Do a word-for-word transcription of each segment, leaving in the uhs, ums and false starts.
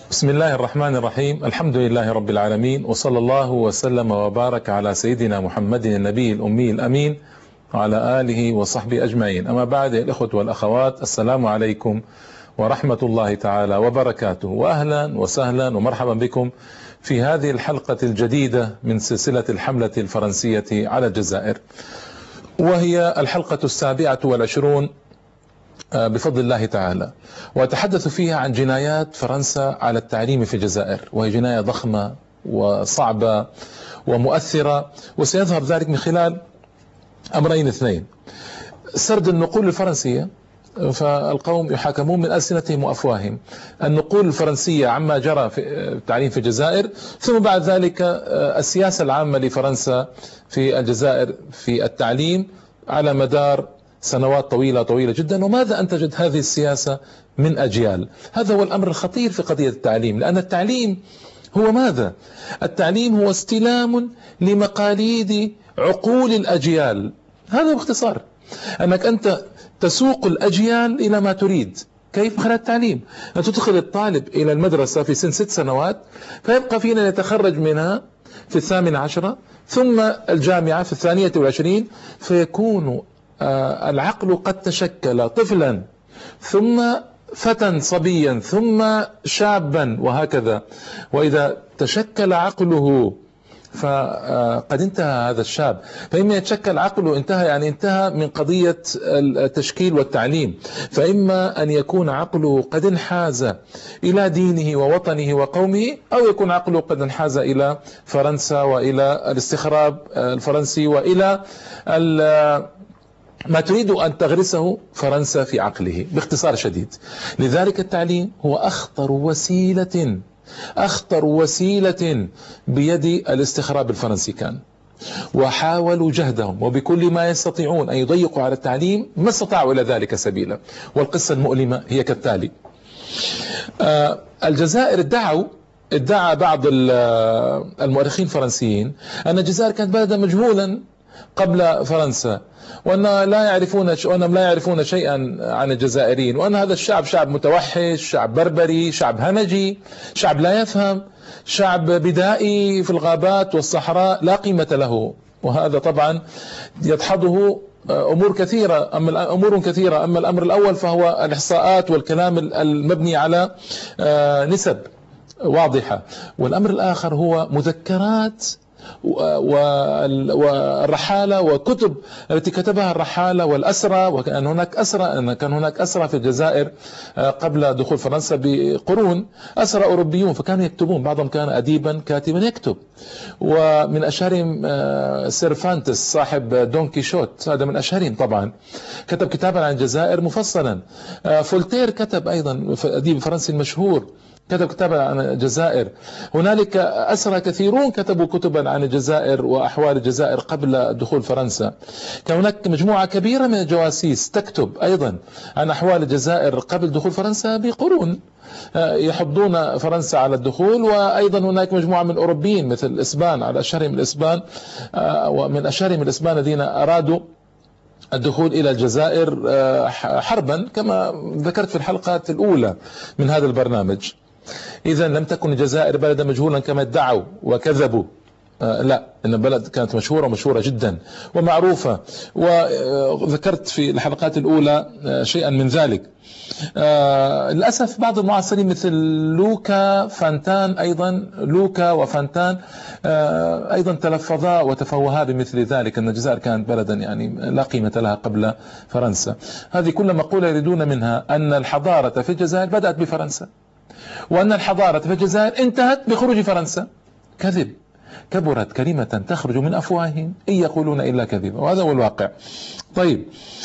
بسم الله الرحمن الرحيم. الحمد لله رب العالمين، وصلى الله وسلم وبارك على سيدنا محمد النبي الأمي الأمين وعلى آله وصحبه أجمعين. أما بعد، الإخوة والأخوات، السلام عليكم ورحمة الله تعالى وبركاته، وأهلا وسهلا ومرحبا بكم في هذه الحلقة الجديدة من سلسلة الحملة الفرنسية على الجزائر، وهي الحلقة السابعة والعشرون بفضل الله تعالى، وأتحدث فيها عن جنايات فرنسا على التعليم في الجزائر، وهي جناية ضخمة وصعبة ومؤثرة، وسيظهر ذلك من خلال أمرين اثنين: سرد النقول الفرنسية، فالقوم يحاكمون من ألسنتهم وأفواههم، النقول الفرنسية عما جرى في التعليم في الجزائر، ثم بعد ذلك السياسة العامة لفرنسا في الجزائر في التعليم على مدار سنوات طويلة طويلة جدا، وماذا أنتجت هذه السياسة من أجيال. هذا هو الأمر الخطير في قضية التعليم، لأن التعليم هو ماذا؟ التعليم هو استلام لمقاليد عقول الأجيال. هذا باختصار، أنك أنت تسوق الأجيال إلى ما تريد. كيف؟ من خلال التعليم. أن تدخل الطالب إلى المدرسة في سن ست سنوات، فيبقى فينا يتخرج منها في الثامنة عشرة، ثم الجامعة في الثانية والعشرين، فيكون العقل قد تشكل طفلا، ثم فتى صبيا، ثم شابا، وهكذا. وإذا تشكل عقله فقد انتهى هذا الشاب. فإما يتشكل عقله انتهى، يعني انتهى من قضية التشكيل والتعليم، فإما أن يكون عقله قد انحاز إلى دينه ووطنه وقومه، أو يكون عقله قد انحاز إلى فرنسا وإلى الاستخراب الفرنسي وإلى ما تريد أن تغرسه فرنسا في عقله، باختصار شديد. لذلك التعليم هو أخطر وسيلة أخطر وسيلة بيد الاستخراب الفرنسي كان، وحاولوا جهدهم وبكل ما يستطيعون أن يضيقوا على التعليم، ما استطاعوا إلى ذلك سبيلا. والقصة المؤلمة هي كالتالي: آه الجزائر ادعوا ادعى بعض المؤرخين الفرنسيين أن الجزائر كانت بلدا مجهولا قبل فرنسا، وأن لا يعرفون وأنهم لا يعرفون شيئا عن الجزائريين، وأن هذا الشعب شعب متوحش، شعب بربري، شعب همجي، شعب لا يفهم، شعب بدائي في الغابات والصحراء لا قيمة له. وهذا طبعا يدحضه أمور كثيرة، أما أمور كثيرة أما الأمر الأول فهو الإحصاءات والكلام المبني على نسب واضحة، والأمر الآخر هو مذكرات والرحالة وكتب التي كتبها الرحالة والأسرى، وكان هناك أسرى أن كان هناك أسرى في الجزائر قبل دخول فرنسا بقرون، أسرى أوروبيون، فكانوا يكتبون، بعضهم كان أديبا كاتبا يكتب، ومن أشهرهم سيرفانتس صاحب دون كيشوت، هذا من أشهرهم طبعا، كتب كتابا عن الجزائر مفصلا. فولتير كتب أيضا، أديب فرنسي مشهور، كتب كتابا عن الجزائر. هنالك أسرى كثيرون كتبوا كتبا عن الجزائر وأحوال الجزائر قبل دخول فرنسا. كان هناك مجموعة كبيرة من الجواسيس تكتب أيضا عن أحوال الجزائر قبل دخول فرنسا بقرون، يحضون فرنسا على الدخول. وأيضا هناك مجموعة من الأوروبيين مثل الإسبان، على أشهرهم الإسبان، ومن أشهرهم الإسبان الذين أرادوا الدخول إلى الجزائر حربا، كما ذكرت في الحلقات الأولى من هذا البرنامج. إذا لم تكن الجزائر بلدا مجهولا كما ادعوا وكذبوا، آه لا، إن البلد كانت مشهورة مشهورة جدا ومعروفة، وذكرت في الحلقات الأولى آه شيئا من ذلك. آه للأسف بعض المعاصرين مثل لوكا فانتان، أيضا لوكا وفانتان آه أيضا تلفظا وتفوها بمثل ذلك، أن الجزائر كانت بلدا يعني لا قيمة لها قبل فرنسا. هذه كل مقولة يريدون منها أن الحضارة في الجزائر بدأت بفرنسا، وأن الحضارة في الجزائر انتهت بخروج فرنسا. كذب، كبرت كلمة تخرج من أفواههم إن يقولون إلا كذبا، وهذا هو الواقع. طيب،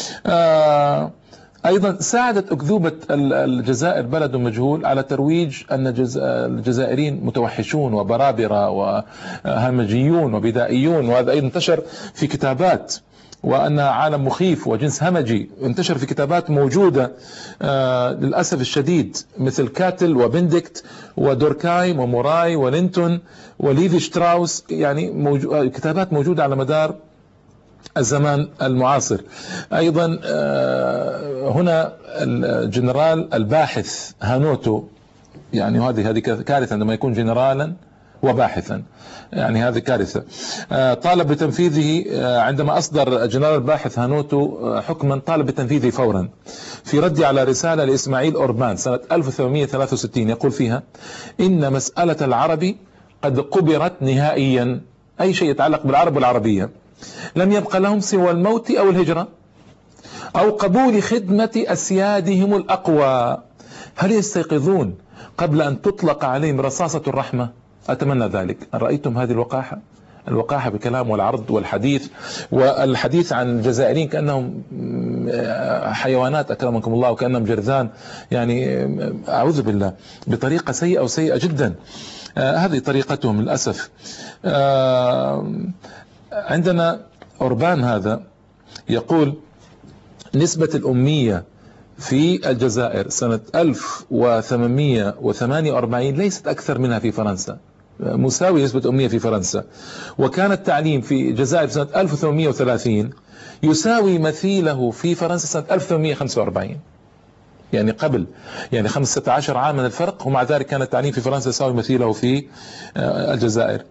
آه أيضا ساعدت أكذوبة الجزائر بلد مجهول على ترويج أن الجزائريين متوحشون وبرابرة وهمجيون وبدائيون، وهذا أيضا انتشر في كتابات، وأنها عالم مخيف وجنس همجي، انتشر في كتابات موجودة آه للأسف الشديد، مثل كاتل وبندكت ودوركايم وموراي ولينتون وليفي شتراوس، يعني موجو... كتابات موجودة على مدار الزمان المعاصر. أيضا هنا الجنرال الباحث هانوتو يعني هذه هذه كارثة عندما يكون جنرالا وباحثا، يعني هذه كارثة. طالب بتنفيذه عندما أصدر جنرال الباحث هانوتو حكما، طالب بتنفيذه فورا في رد على رسالة لإسماعيل أوربان سنة ألف وثمانمئة وثلاثة وستين، يقول فيها: إن مسألة العرب قد قبرت نهائيا، أي شيء يتعلق بالعرب والعربية لم يبقى لهم سوى الموت أو الهجرة أو قبول خدمة أسيادهم الأقوى. هل يستيقظون قبل أن تطلق عليهم رصاصة الرحمة؟ أتمنى ذلك. رأيتم هذه الوقاحة، الوقاحة بالكلام والعرض والحديث، والحديث عن الجزائريين كأنهم حيوانات أكرمكم الله، وكأنهم جرذان، يعني أعوذ بالله، بطريقة سيئة وسيئة جدا. آه هذه طريقتهم للأسف. آه عندنا أوربان هذا يقول نسبة الأمية في الجزائر سنة ألف وثمانمئة وثمانية وأربعين ليست أكثر منها في فرنسا، مساوي نسبة أمية في فرنسا. وكان التعليم في الجزائر سنة ألف وثمانمئة وثلاثين يساوي مثيله في فرنسا سنة ألف وثمانمئة وخمسة وأربعين، يعني قبل يعني خمسة عشر عام من الفرق، ومع ذلك كان التعليم في فرنسا يساوي مثيله في الجزائر.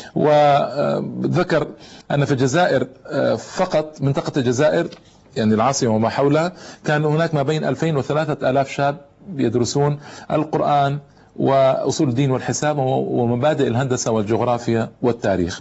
وذكر أن في الجزائر فقط، منطقة الجزائر يعني العاصمة وما حولها، كان هناك ما بين ألفين وثلاثة آلاف شاب يدرسون القرآن وأصول الدين والحساب ومبادئ الهندسة والجغرافيا والتاريخ.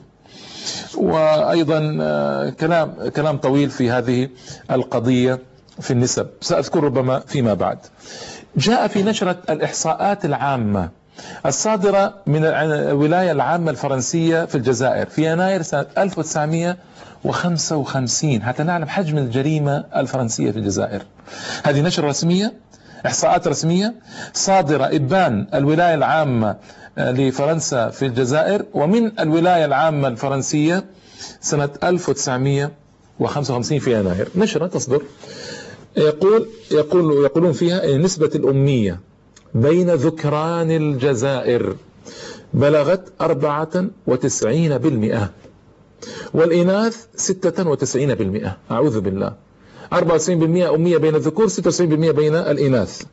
وأيضا كلام كلام طويل في هذه القضية في النسب سأذكر ربما فيما بعد. جاء في نشرة الإحصاءات العامة الصادرة من الولاية العامة الفرنسية في الجزائر في يناير سنة ألف وتسعمئة وخمسة وخمسين حتى نعلم حجم الجريمة الفرنسية في الجزائر. هذه نشرة رسمية، إحصاءات رسمية صادرة إبان الولاية العامة لفرنسا في الجزائر ومن الولاية العامة الفرنسية سنة ألف وتسعمئة وخمسة وخمسين في يناير، نشرة تصدر يقول يقول يقولون فيها نسبة الأمية بين ذكران الجزائر بلغت أربعة وتسعين بالمئة والإناث ستة وتسعين بالمئة. أعوذ بالله، أربعة وتسعين بالمئة أمية بين الذكور، ستة وتسعين بالمئة بين الإناث.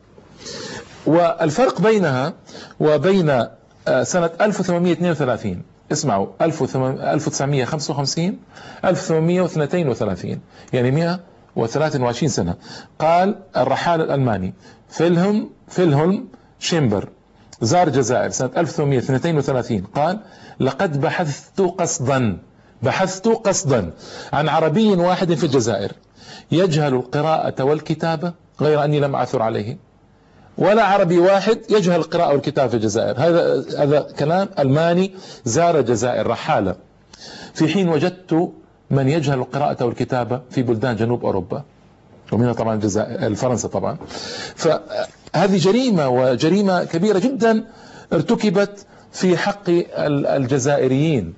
والفرق بينها وبين سنة ألف وثمانمئة واثنين وثلاثين، اسمعوا، ألف وتسعمئة وخمسة وخمسين ألف وثمانمئة واثنين وثلاثين، يعني مئة وثلاثة وعشرين سنة. قال الرحال الألماني فيلهم فيلهولم شيمبر زار الجزائر سنة ألف وثمانمئة واثنين وثلاثين، قال لقد بحثت قصدا بحثت قصدا عن عربي واحد في الجزائر يجهل القراءة والكتابة غير أني لم أعثر عليه، ولا عربي واحد يجهل القراءة والكتابة في الجزائر. هذا هذا كلام ألماني زار الجزائر رحالة، في حين وجدت من يجهل القراءة والكتابة في بلدان جنوب أوروبا ومنها طبعا الجزائر فرنسا طبعا. فهذه جريمة وجريمة كبيرة جدا ارتكبت في حق الجزائريين.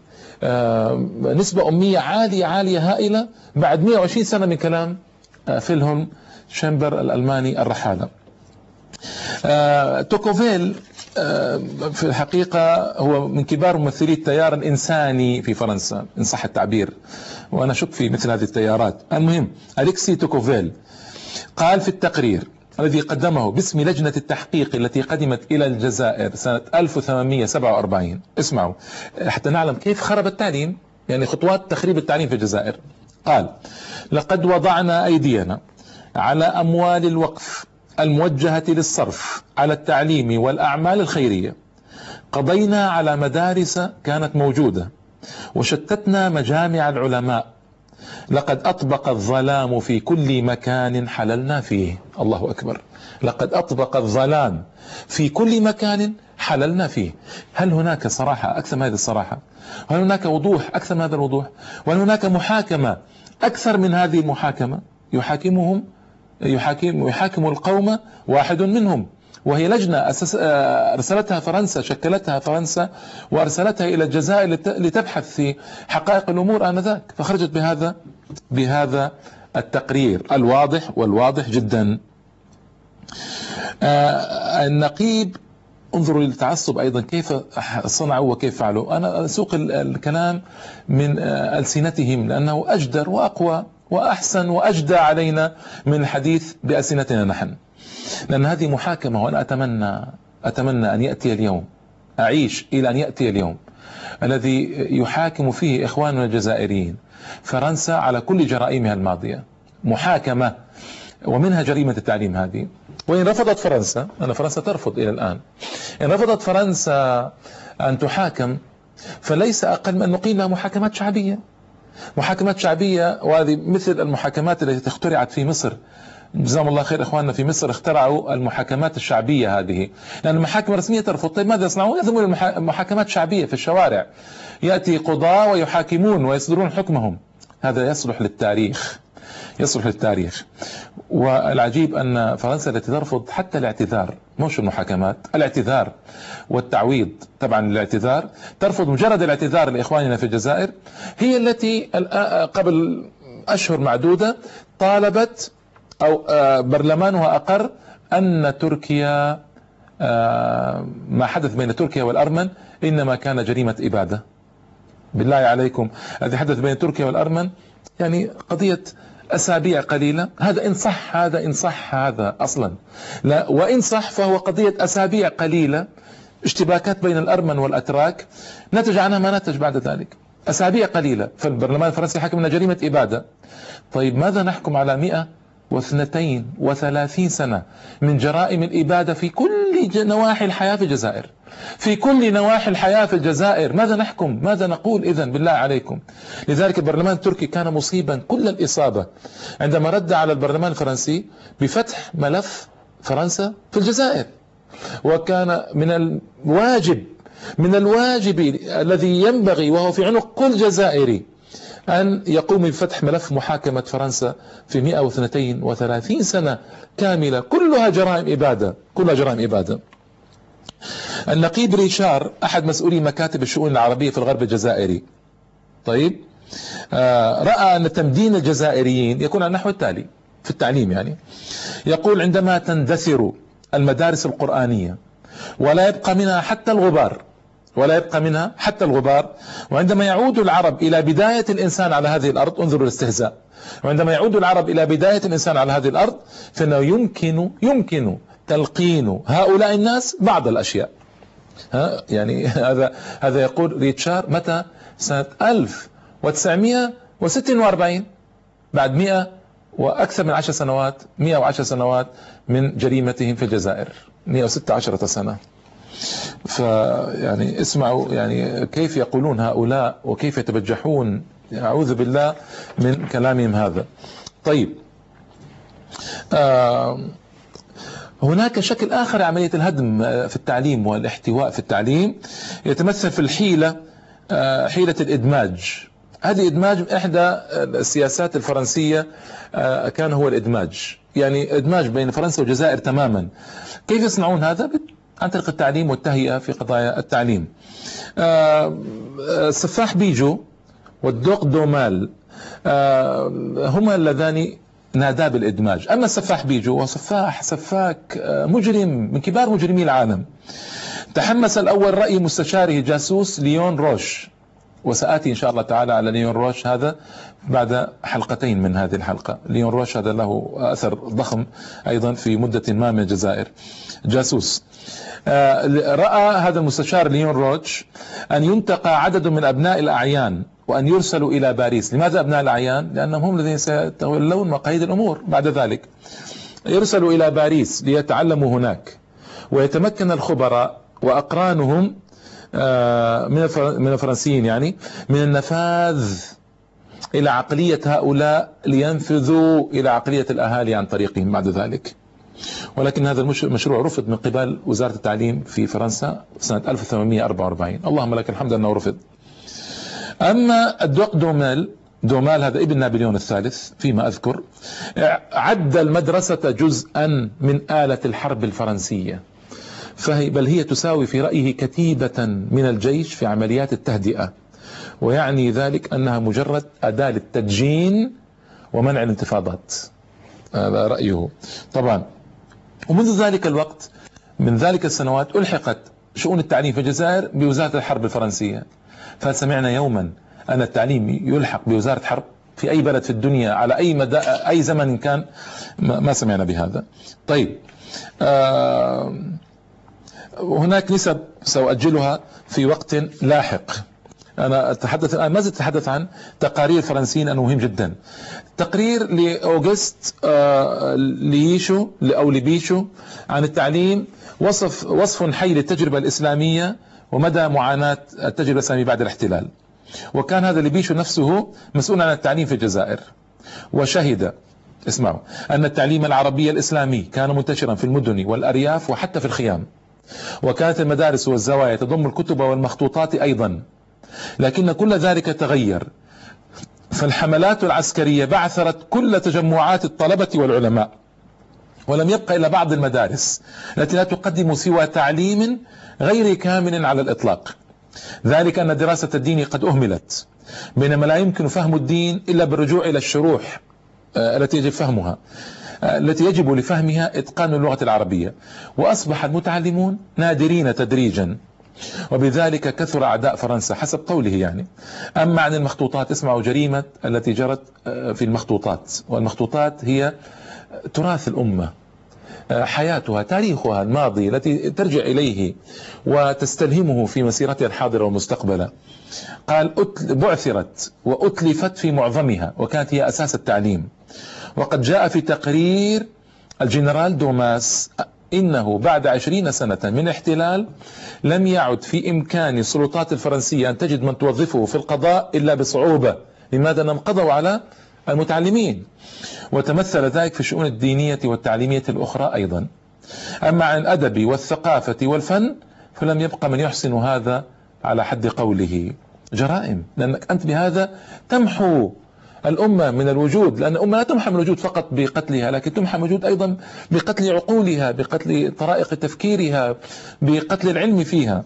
نسبة أمية عالية عالية هائلة بعد مئة وعشرين سنة من كلام فيلهولم شيمبر الألماني الرحالة. توكوفيل في الحقيقة هو من كبار ممثلي التيار الإنساني في فرنسا إن صح التعبير، وأنا شك في مثل هذه التيارات. المهم أليكسي توكوفيل قال في التقرير الذي قدمه باسم لجنة التحقيق التي قدمت إلى الجزائر سنة ألف وثمانمئة وسبعة وأربعين، اسمعوا حتى نعلم كيف خرب التعليم، يعني خطوات تخريب التعليم في الجزائر. قال لقد وضعنا أيدينا على أموال الوقف الموجهة للصرف على التعليم والأعمال الخيرية، قضينا على مدارس كانت موجودة وشتتنا مجامع العلماء، لقد أطبق الظلام في كل مكان حللنا فيه. الله أكبر، لقد أطبق الظلام في كل مكان حللنا فيه. هل هناك صراحة أكثر من هذه الصراحة؟ هل هناك وضوح أكثر من هذا الوضوح؟ وهل هناك محاكمة أكثر من هذه المحاكمة؟ يحاكمهم يحاكم يحاكم القوم واحد منهم، وهي لجنة أرسلتها فرنسا، شكلتها فرنسا وأرسلتها إلى الجزائر لتبحث في حقائق الأمور آنذاك، فخرجت بهذا بهذا التقرير الواضح والواضح جدا. النقيب انظروا للتعصب أيضا كيف صنعوا وكيف فعلوا. أنا أسوق الكلام من ألسنتهم لأنه أجدر وأقوى وأحسن وأجدى علينا من الحديث بألسنتنا نحن، لأن هذه محاكمة. وأنا أتمنى أتمنى أن يأتي اليوم، أعيش إلى أن يأتي اليوم الذي يحاكم فيه إخواننا الجزائريين فرنسا على كل جرائمها الماضية، محاكمة، ومنها جريمة التعليم هذه. وإن رفضت فرنسا، أن فرنسا ترفض إلى الآن، إن رفضت فرنسا أن تحاكم فليس أقل من أن نقيم لها محاكمات شعبية، محاكمات شعبية، وهذه مثل المحاكمات التي اخترعت في مصر. جزاهم الله خير إخواننا في مصر اخترعوا المحاكمات الشعبية هذه، لأن المحاكم الرسمية ترفض. طيب ماذا يصنعون؟ يذهبون المحاكمات شعبية في الشوارع، يأتي قضاة ويحاكمون ويصدرون حكمهم. هذا يصلح للتاريخ، يصلح للتاريخ. والعجيب أن فرنسا التي ترفض حتى الاعتذار، مش المحاكمات، الاعتذار والتعويض، طبعا الاعتذار ترفض مجرد الاعتذار لإخواننا في الجزائر، هي التي قبل أشهر معدودة طالبت أو برلمانها أقر أن تركيا، ما حدث بين تركيا والأرمن إنما كان جريمة إبادة. بالله عليكم، الذي حدث بين تركيا والأرمن يعني قضية أسابيع قليلة، هذا إن صح، هذا إن صح هذا أصلا لا، وإن صح فهو قضية أسابيع قليلة، اشتباكات بين الأرمن والأتراك نتج عنها ما نتج بعد ذلك، أسابيع قليلة، فالبرلمان الفرنسي حكم لنا جريمة إبادة. طيب ماذا نحكم على مئة واثنتين وثلاثين سنة من جرائم الإبادة في كل نواحي الحياة في الجزائر، في كل نواحي الحياة في الجزائر؟ ماذا نحكم؟ ماذا نقول إذن بالله عليكم؟ لذلك البرلمان التركي كان مصيبا كل الإصابة عندما رد على البرلمان الفرنسي بفتح ملف فرنسا في الجزائر. وكان من الواجب من الواجب الذي ينبغي وهو في عنق كل جزائري أن يقوم بفتح ملف محاكمة فرنسا في مئة واثنتين وثلاثين سنة كاملة كلها جرائم إبادة، كلها جرائم إبادة. النقيب ريشار أحد مسؤولي مكاتب الشؤون العربية في الغرب الجزائري، طيب آه رأى أن تمدين الجزائريين يكون على النحو التالي في التعليم، يعني يقول: عندما تندثر المدارس القرآنية ولا يبقى منها حتى الغبار، ولا يبقى منها حتى الغبار، وعندما يعود العرب إلى بداية الإنسان على هذه الأرض، انظروا الاستهزاء، وعندما يعود العرب إلى بداية الإنسان على هذه الأرض فإنه يمكن يمكن تلقين هؤلاء الناس بعض الأشياء. ها يعني هذا هذا يقول ريتشار متى؟ سنة ألف وتسعمئة وستة وأربعين، بعد مئة وأكثر من عشر سنوات، مئة وعشر سنوات من جريمتهم في الجزائر، مئة وستة عشر سنة. فيعني اسمعوا يعني كيف يقولون هؤلاء وكيف يتبجحون، أعوذ بالله من كلامهم هذا. طيب آه هناك شكل آخر عملية الهدم في التعليم والاحتواء في التعليم يتمثل في الحيلة، آه حيلة الإدماج. هذه إدماج إحدى السياسات الفرنسية، آه كان هو الإدماج، يعني إدماج بين فرنسا والجزائر تماما. كيف يصنعون هذا؟ عن طريق التعليم والتهيئة في قضايا التعليم. السفاح بيجو والدوق دومال هما اللذان نادا بالإدماج. أما السفاح بيجو هو سفاح سفاك مجرم من كبار مجرمي العالم، تحمس الأول رأي مستشاره جاسوس ليون روش، وسآتي إن شاء الله تعالى على ليون روش هذا بعد حلقتين من هذه الحلقة. ليون روش هذا له أثر ضخم أيضا في مدة ما من الجزائر، جاسوس. رأى هذا المستشار ليون روش أن ينتقى عدد من أبناء الأعيان وأن يرسلوا إلى باريس. لماذا أبناء الأعيان؟ لأنهم هم الذين سيتولون مقاييد الأمور بعد ذلك. يرسلوا إلى باريس ليتعلموا هناك، ويتمكن الخبراء وأقرانهم من الفرنسيين يعني من النفاذ إلى عقلية هؤلاء لينفذوا إلى عقلية الأهالي عن طريقهم بعد ذلك. ولكن هذا المشروع رفض من قبل وزارة التعليم في فرنسا سنة ألف وثمانمئة وأربعة وأربعين، اللهم لك الحمد أنه رفض. أما الدوق دومال، دومال هذا ابن نابليون الثالث فيما أذكر، عد المدرسة جزءا من آلة الحرب الفرنسية، فهي بل هي تساوي في رأيه كتيبة من الجيش في عمليات التهدئة، ويعني ذلك أنها مجرد أداة للتدجين ومنع الانتفاضات. هذا رأيه طبعا. ومنذ ذلك الوقت، من ذلك السنوات، ألحقت شؤون التعليم في الجزائر بوزارة الحرب الفرنسية. فسمعنا يوما أن التعليم يلحق بوزارة حرب في أي بلد في الدنيا على أي مدى أي زمن كان؟ ما سمعنا بهذا. طيب آه هناك نسب سأؤجلها في وقت لاحق. أنا أتحدث الآن، ما زلت أتحدث عن تقارير فرنسيين أنه مهم جدا. تقرير لأوغست ليشو أو لبيشو عن التعليم، وصف وصف حي للتجربة الإسلامية ومدى معاناة التجربة الإسلامية بعد الاحتلال. وكان هذا لبيشو نفسه مسؤول عن التعليم في الجزائر، وشهد، اسمعوا، أن التعليم العربي الإسلامي كان منتشرا في المدن والأرياف وحتى في الخيام، وكانت المدارس والزوايا تضم الكتب والمخطوطات أيضا، لكن كل ذلك تغير، فالحملات العسكرية بعثرت كل تجمعات الطلبة والعلماء، ولم يبقى إلا بعض المدارس التي لا تقدم سوى تعليم غير كامل على الإطلاق. ذلك أن دراسة الدين قد أهملت، بينما لا يمكن فهم الدين إلا بالرجوع إلى الشروح التي يجب فهمها التي يجب لفهمها إتقان اللغة العربية، وأصبح المتعلمون نادرين تدريجا، وبذلك كثر أعداء فرنسا حسب قوله يعني. أما عن المخطوطات، اسمعوا جريمة التي جرت في المخطوطات، والمخطوطات هي تراث الأمة، حياتها، تاريخها الماضي التي ترجع إليه وتستلهمه في مسيرتها الحاضرة والمستقبلة. قال بعثرت وأتلفت في معظمها، وكانت هي أساس التعليم. وقد جاء في تقرير الجنرال دوماس إنه بعد عشرين سنة من الاحتلال لم يعد في إمكان السلطات الفرنسية أن تجد من توظفه في القضاء إلا بصعوبة. لماذا؟ أنهم قضوا على المتعلمين، وتمثل ذلك في الشؤون الدينية والتعليمية الأخرى أيضا. أما عن الأدب والثقافة والفن فلم يبقى من يحسن هذا على حد قوله. جرائم، لأنك أنت بهذا تمحو الأمة من الوجود، لأن الأمة لا تمحى من الوجود فقط بقتلها، لكن تمحى من الوجود أيضا بقتل عقولها، بقتل طرائق تفكيرها، بقتل العلم فيها.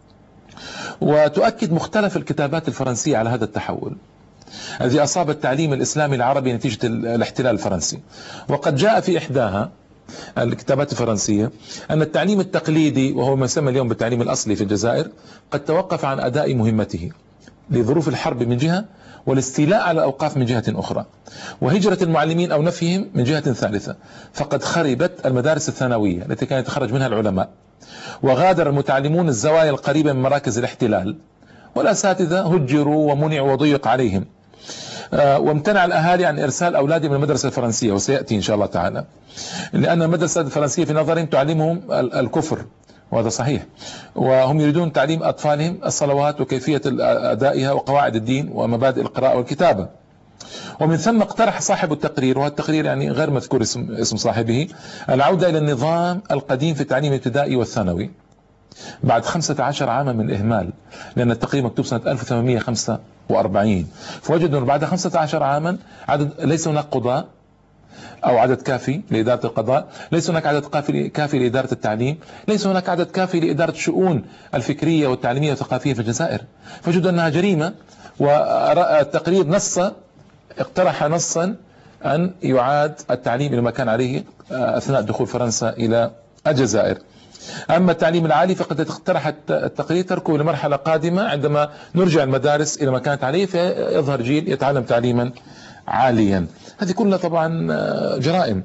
وتؤكد مختلف الكتابات الفرنسية على هذا التحول الذي أصاب التعليم الإسلامي العربي نتيجة الاحتلال الفرنسي. وقد جاء في إحداها الكتابات الفرنسية أن التعليم التقليدي، وهو ما يسمى اليوم بالتعليم الأصلي في الجزائر، قد توقف عن أداء مهمته لظروف الحرب من جهة، والاستيلاء على الأوقاف من جهة أخرى، وهجرة المعلمين أو نفيهم من جهة ثالثة. فقد خربت المدارس الثانوية التي كانت يتخرج منها العلماء، وغادر المتعلمون الزوايا القريبة من مراكز الاحتلال، والأساتذة هجروا ومنعوا وضيق عليهم، وامتنع الأهالي عن إرسال أولادهم من المدرسة الفرنسية، وسيأتي إن شاء الله تعالى، لأن المدرسة الفرنسية في نظرهم تعلمهم الكفر، وهذا صحيح، وهم يريدون تعليم أطفالهم الصلوات وكيفية أدائها وقواعد الدين ومبادئ القراءة والكتابة. ومن ثم اقترح صاحب التقرير، وهذا التقرير يعني غير مذكور اسم, اسم صاحبه، العودة إلى النظام القديم في التعليم الابتدائي والثانوي بعد خمسة عشر عاما من الإهمال، لأن التقرير مكتوب سنة ألف وثمانمئة وخمسة وأربعين، فوجدوا بعد خمسة عشر عاما عدد ليس هناك قضاء أو عدد كافي لإدارة القضاء، ليس هناك عدد كافي كافي لإدارة التعليم، ليس هناك عدد كافي لإدارة الشؤون الفكرية والتعليمية والثقافية في الجزائر. فوجدوا أنها جريمة، والتقرير نص اقترح نصا أن يعاد التعليم إلى ما كان عليه أثناء دخول فرنسا إلى الجزائر. أما التعليم العالي فقد اقترح التقرير تركه لمرحلة قادمة عندما نرجع المدارس إلى ما كانت عليه، فيظهر جيل يتعلم تعليما عاليا. هذه كلها طبعا جرائم.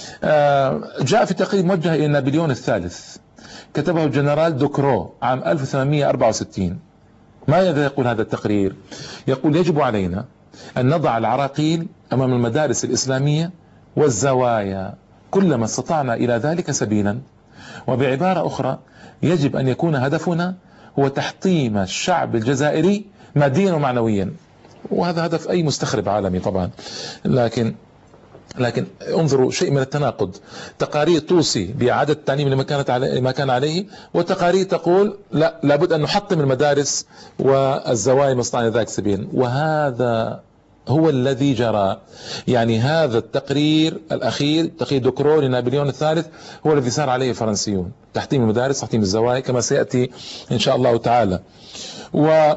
جاء في تقرير موجه إلى نابليون الثالث، كتبه الجنرال دوكرو عام ألف وثمانمئة وأربعة وستين. ماذا يقول هذا التقرير؟ يقول يجب علينا أن نضع العراقيل أمام المدارس الإسلامية والزوايا كلما استطعنا إلى ذلك سبيلا، وبعبارة أخرى يجب أن يكون هدفنا هو تحطيم الشعب الجزائري ماديا ومعنويا، وهذا هدف أي مستخرب عالمي طبعا. لكن لكن انظروا شيء من التناقض، تقارير توصي بإعادة التعليم لما كانت عليه ما كان عليه، وتقارير تقول لا، لابد أن نحطم المدارس والزوايا مستطاع ذلك سبيلا. وهذا هو الذي جرى. يعني هذا التقرير الأخير، تقرير دوكرو لنابليون الثالث، هو الذي سار عليه الفرنسيون، تحطيم المدارس، تحطيم الزوايا، كما سيأتي إن شاء الله تعالى. و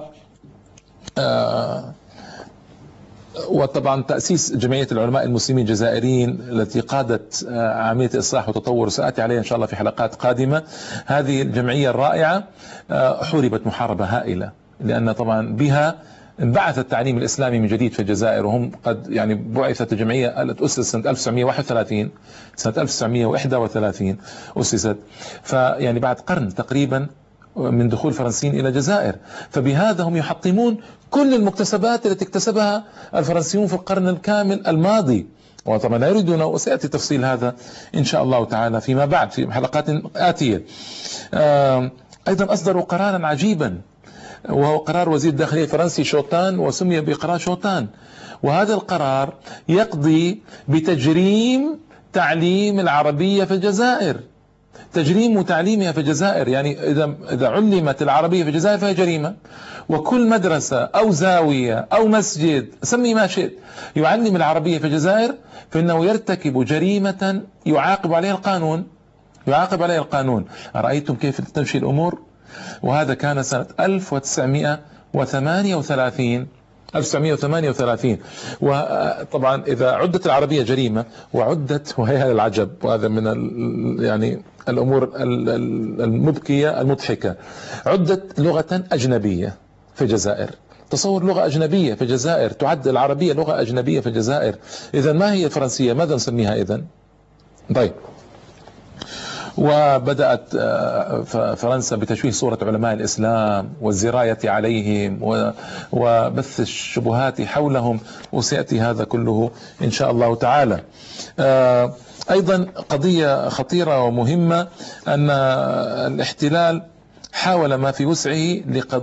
آه وطبعا تأسيس جمعية العلماء المسلمين الجزائريين التي قادت عملية إصلاح وتطور، سآتي عليها إن شاء الله في حلقات قادمة. هذه الجمعية الرائعة حوربت محاربة هائلة، لأن طبعا بها انبعث التعليم الإسلامي من جديد في الجزائر، وهم قد يعني بعثت الجمعية أسست سنة ألف وتسعمئة وواحد وثلاثين، سنة ألف وتسعمئة وواحد وثلاثين أسست، فيعني بعد قرن تقريبا من دخول الفرنسيين إلى الجزائر. فبهذا هم يحطمون كل المكتسبات التي اكتسبها الفرنسيون في القرن الكامل الماضي، وطبعا لا يريدون، وسيأتي تفصيل هذا إن شاء الله تعالى فيما بعد في حلقات آتية. أيضا أصدروا قرارا عجيبا، وهو قرار وزير الداخلية الفرنسي شوتان، وسمي بقرار شوتان، وهذا القرار يقضي بتجريم تعليم العربية في الجزائر، تجريم تعليمها في الجزائر. يعني إذا إذا علمت العربية في الجزائر فهي جريمة، وكل مدرسة أو زاوية أو مسجد سمي ما شئت يعلم العربية في الجزائر فإنه يرتكب جريمة يعاقب عليها القانون، يعاقب عليها القانون. أرأيتم كيف تمشي الأمور؟ وهذا كان سنة ألف وتسعمئة وثمانية وثلاثين ألف وتسعمئة وثمانية وثلاثين. وطبعا إذا عدت العربية جريمة وعدت، وهي هذا العجب، وهذا من يعني الأمور المبكية المضحكة، عدت لغة أجنبية في الجزائر. تصور لغة أجنبية في الجزائر، تعد العربية لغة أجنبية في الجزائر، إذا ما هي الفرنسية؟ ماذا نسميها إذن؟ طيب. وبدأت فرنسا بتشويه صورة علماء الإسلام والزراية عليهم وبث الشبهات حولهم، وسيأتي هذا كله إن شاء الله تعالى. أيضا قضية خطيرة ومهمة، أن الاحتلال حاول ما في وسعه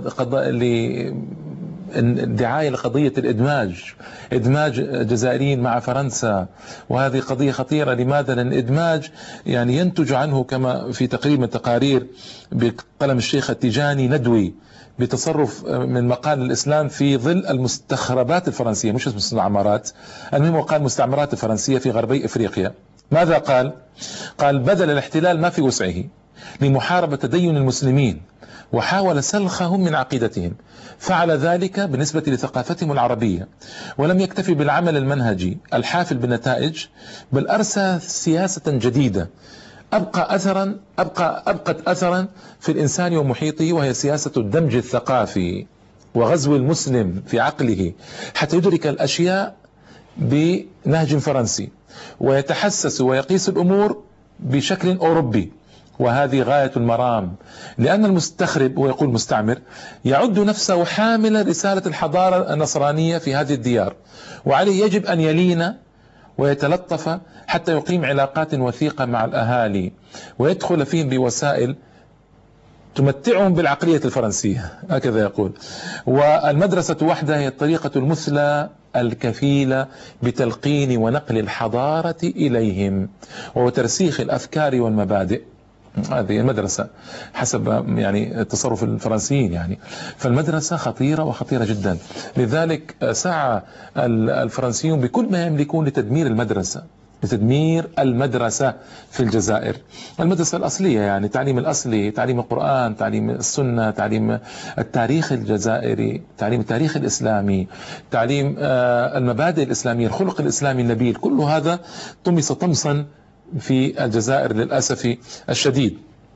للدعاية لقضية الإدماج، إدماج الجزائريين مع فرنسا، وهذه قضية خطيرة. لماذا؟ لأن الإدماج يعني ينتج عنه كما في تقرير من التقارير بقلم الشيخ التيجاني ندوي بتصرف من مقال الإسلام في ظل المستخربات الفرنسية، مش المستعمرات، المهم وقال المستعمرات الفرنسية في غربي إفريقيا. ماذا قال؟ قال: بذل الاحتلال ما في وسعه لمحاربة تدين المسلمين وحاول سلخهم من عقيدتهم، فعل ذلك بالنسبة لثقافتهم العربية، ولم يكتفي بالعمل المنهجي الحافل بالنتائج، بل أرسى سياسة جديدة أبقى أثرا أبقى أبقت أثرا في الإنسان ومحيطه، وهي سياسة الدمج الثقافي وغزو المسلم في عقله حتى يدرك الأشياء بنهج فرنسي ويتحسس ويقيس الأمور بشكل أوروبي. وهذه غاية المرام، لأن المستخرب، ويقول مستعمر، يعد نفسه حامل رسالة الحضارة النصرانية في هذه الديار، وعليه يجب أن يلين ويتلطف حتى يقيم علاقات وثيقة مع الأهالي ويدخل فيهم بوسائل تمتعهم بالعقلية الفرنسية، هكذا يقول. والمدرسة وحدها هي الطريقة المثلى الكفيلة بتلقين ونقل الحضارة إليهم وترسيخ الأفكار والمبادئ. هذه المدرسة حسب يعني تصرف الفرنسيين يعني. فالمدرسة خطيرة وخطيرة جدا، لذلك سعى الفرنسيون بكل ما يملكون لتدمير المدرسة، لتدمير المدرسة في الجزائر، المدرسة الأصلية، يعني تعليم الأصلي، تعليم القرآن، تعليم السنة، تعليم التاريخ الجزائري، تعليم التاريخ الإسلامي، تعليم المبادئ الإسلامية، الخلق الإسلامي النبيل، كل هذا طمس طمسا في الجزائر للأسف الشديد.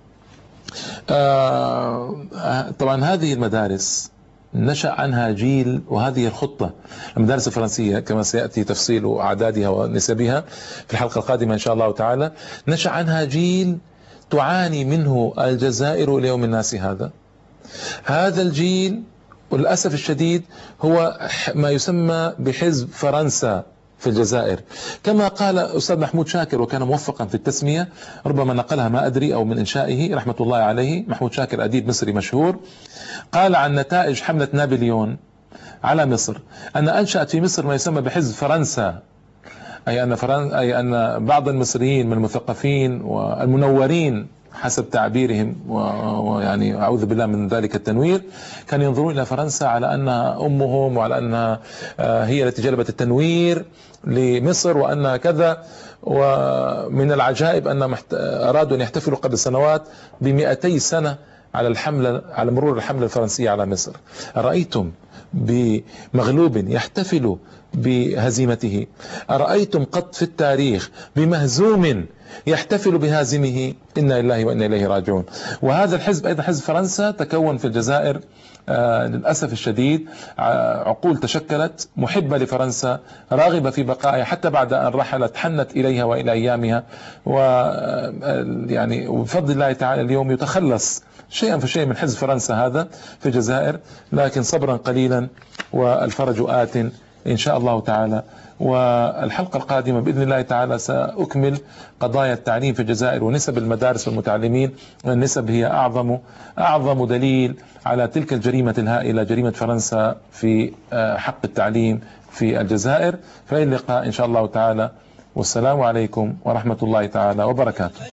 طبعا هذه المدارس نشأ عنها جيل، وهذه الخطة المدارس الفرنسية كما سيأتي تفصيل أعدادها ونسبها في الحلقة القادمة إن شاء الله تعالى، نشأ عنها جيل تعاني منه الجزائر ليوم الناس هذا. هذا الجيل وللأسف الشديد هو ما يسمى بحزب فرنسا في الجزائر، كما قال أستاذ محمود شاكر، وكان موفقا في التسمية، ربما نقلها ما أدري أو من إنشائه رحمة الله عليه. محمود شاكر أديب مصري مشهور، قال عن نتائج حملة نابليون على مصر أن أنشأت في مصر ما يسمى بحزب فرنسا، أي أن فرن... أي أن بعض المصريين من المثقفين والمنورين حسب تعبيرهم، ويعني أعوذ بالله من ذلك التنوير، كانوا ينظرون إلى فرنسا على أنها أمهم، وعلى أنها هي التي جلبت التنوير لمصر، وأنها كذا. ومن العجائب أن أرادوا أن يحتفلوا قبل سنوات بمئتي سنة على الحملة، على مرور الحملة الفرنسية على مصر. أرأيتم بمغلوب يحتفل بهزيمته؟ أرأيتم قط في التاريخ بمهزوم يحتفل بهازمه، إنا لله وإنا إليه راجعون. وهذا الحزب أيضا حزب فرنسا تكون في الجزائر آه للأسف الشديد، عقول تشكلت محبة لفرنسا راغبة في بقائها حتى بعد أن رحلت، حنت إليها وإلى أيامها، ويعني وبفضل الله تعالى اليوم يتخلص شيئا فشيئا من حزب فرنسا هذا في الجزائر، لكن صبرا قليلا والفرج آت إن شاء الله تعالى. والحلقة القادمة بإذن الله تعالى سأكمل قضايا التعليم في الجزائر ونسب المدارس والمتعلمين. النسب هي أعظم أعظم دليل على تلك الجريمة الهائلة، جريمة فرنسا في حق التعليم في الجزائر. فإلى اللقاء إن شاء الله تعالى، والسلام عليكم ورحمة الله تعالى وبركاته.